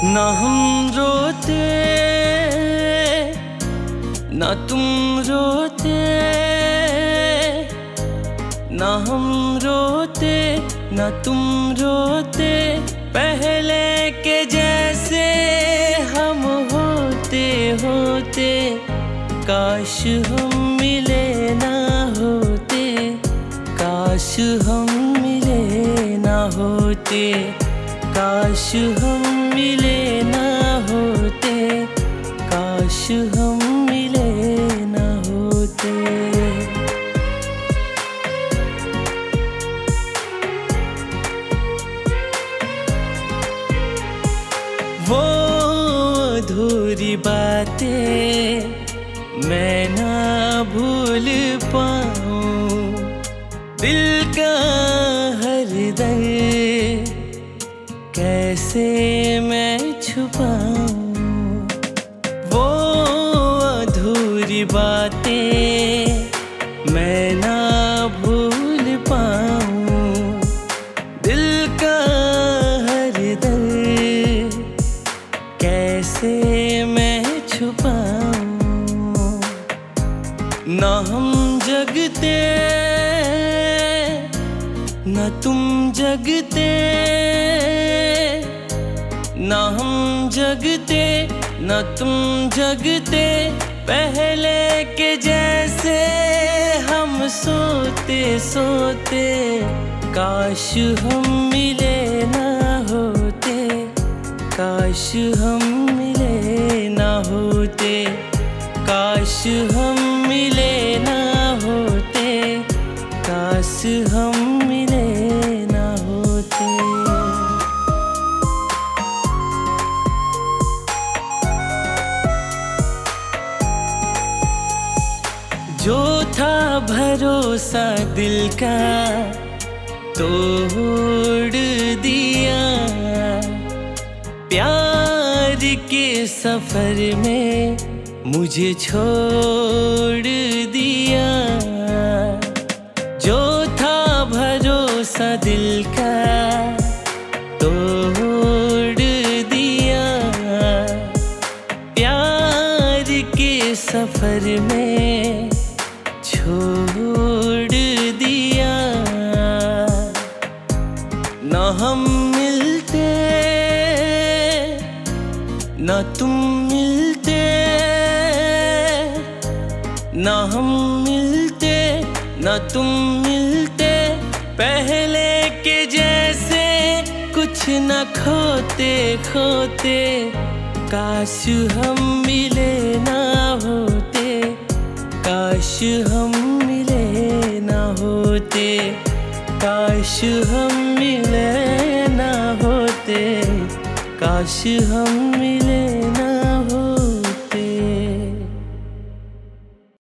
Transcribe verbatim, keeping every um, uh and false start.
न हम रोते न तुम रोते, न हम रोते न तुम रोते, पहले के जैसे हम होते होते। काश हम मिले ना होते, काश हम मिले ना होते, काश हम मिले ना होते, काश हम मिले ना होते। वो अधूरी बातें मैं ना भूल पाऊं, दिल का हर दर्द कैसे मैं छुपाऊं। वो अधूरी बातें मैं ना भूल पाऊं, दिल का हर दर्द कैसे मैं छुपाऊं। न हम जगते न तुम जगते, न हम जगते न तुम जगते, पहले के जैसे हम सोते सोते। काश हम मिले ना होते, काश हम मिले ना होते, काश हम मिले ना होते, काश हम मिले ना होते। जो था भरोसा दिल का तोड़ दिया, प्यार के सफर में मुझे छोड़ दिया। जो था भरोसा दिल का तोड़ दिया, प्यार के सफर में छोड़ दिया। न हम मिलते न तुम मिलते, न हम मिलते न तुम मिलते, पहले के जैसे कुछ न खोते खोते। काश हम मिले ना होते, काश हम मिले ना होते, काश हम मिले ना होते, काश हम मिले ना